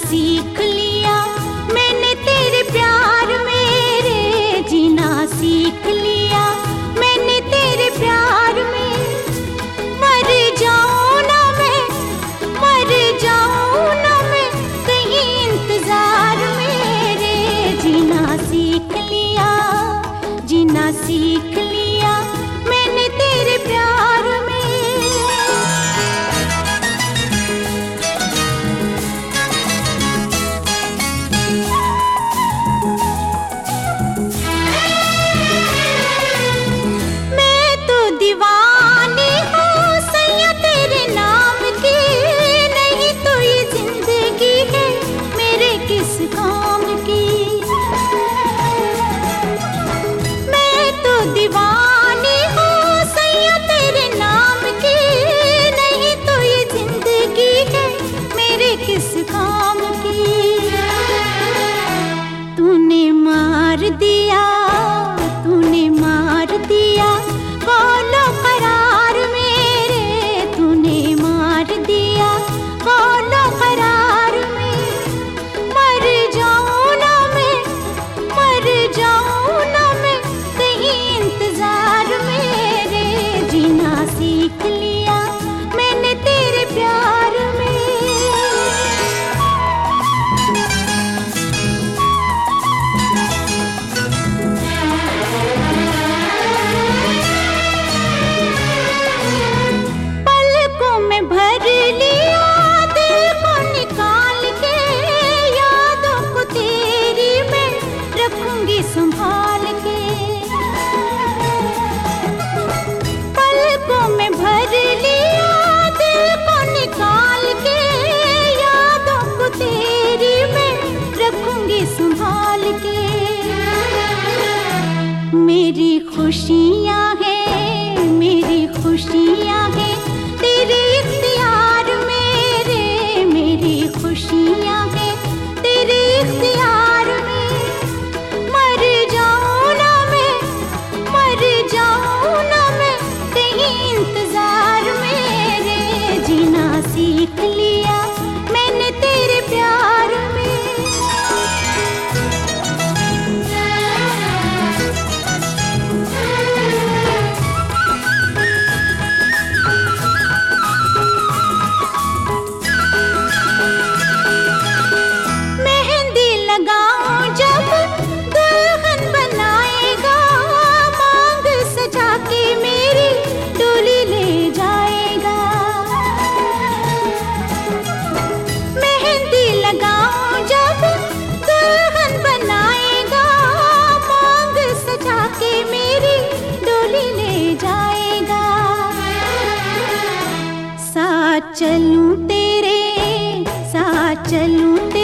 सीख लिया मैंने तेरे प्यार में रे, जीना सीख लिया मैंने तेरे प्यार में। मर जाऊं ना मैं, मर जाऊं ना मैं कहीं इंतजार में रे, जीना सीख लिया, जीना सीख लिया मैंने तेरे प्यार में। तूने मार दिया, तूने मार दिया बोलो करार मेरे, तूने मार दिया बोलो करार में। मर जाऊं ना मैं, मर जाऊं ना मैं कहीं इंतजार मेरे, जीना सीख लिया मैंने तेरे प्यार में। संभाल के पलकों में भर लिया, दिल को निकाल के यादों को तेरी मैं रखूंगी संभाल के। मेरी खुशियां हैं, मेरी खुशियां हैं तेरे इख्तियार मेरे, मेरी खुशियां हैं तेरे इख्तियार में। सीख लिया मैंने तेरे प्यार में। मेहंदी लगाऊं जब दुल्हन बनाएगा, मांग सजा के मेरी डोली ले जाएगा। लगाऊं जब दुल्हन बनाएगा, मांग सजा के मेरी डोली ले जाएगा। साथ चलूं तेरे, साथ चलूं तेरे